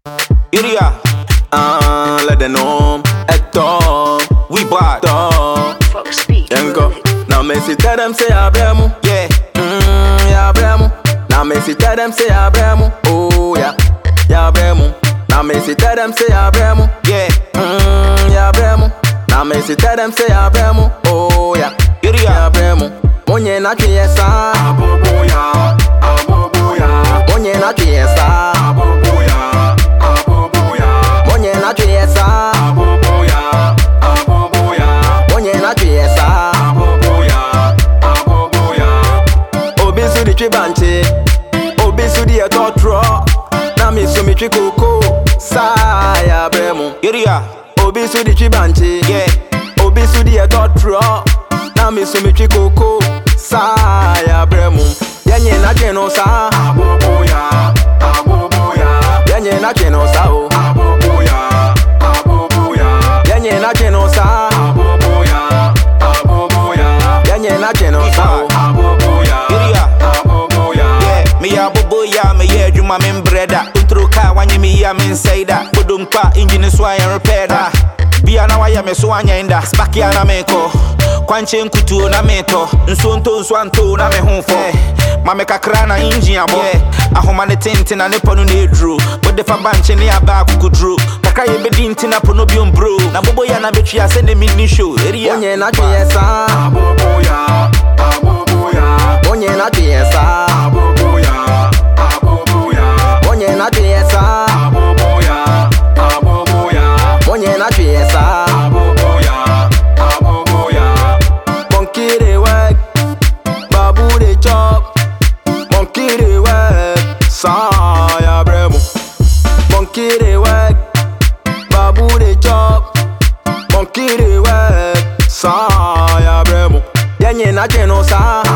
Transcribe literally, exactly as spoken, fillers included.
Iria, Ah, let them know. Eto, we bad. to. Fox speak. Yanko. Now Messi tell them say Abremu. Yeah, Mm, ya Abremu. Now Messi tell them say Abremu. Oh yeah, ya Abremu. Now Messi tell them say Abremu. yeah. Mm, ya Abremu. Now Messi tell them say Abremu. Oh yeah, Iria, ya Abremu. Monye na chiesa. Aboboya, aboboya, Monye na chiesa. aboboya, aboboya, Monye na chiesa. aboboya, aboboya, Monye na chiesa. aboboya, aboboya. Obi su di chibanche. Obi su di etotro. Na mi su mi chikoko. Sa ya Abremu. Iria, Obi su di chibanche. yeah. Obi su di etotro. Na mi su mi chikoko. Sa ya Abremu. Yenye na cheno sa. Aboboya, aboboya, Yenye na cheno sa o. aboboya, aboboya, Yenye na cheno sa. aboboya, aboboya, Yenye na cheno sa o. aboboya, Iria, aboboya. yeah. Me ya bobo ya me yeah juma men breda. Intro car wanye me ya men say that. Bodum pa engine so I repair that. Bia na waya me so anya inda. Spaki na meko. Kwanche nkutu na meto. Nsonto nswanto na me honfo. Mame kakra na engine abo. Ahoma ne tente na ne ponu na edru. Bode fa banche ne aba kukudru. Kakra ye bedi ntina pono biom bro. Na bobo ya na betwi ase ne mini show. Area. Onye na chiesa. Aboboya, aboboya, Onye na chiesa. aboboya, aboboya, Onye na chiesa. aboboya, aboboya, Onye na chiesa. aboboya, aboboya. Monkey dey work, babu dey chop. Monkey dey work, sa ya Abremu. Monkey dey work, babu dey chop. Monkey dey work, sa ya Abremu. Yenye na cheno sa.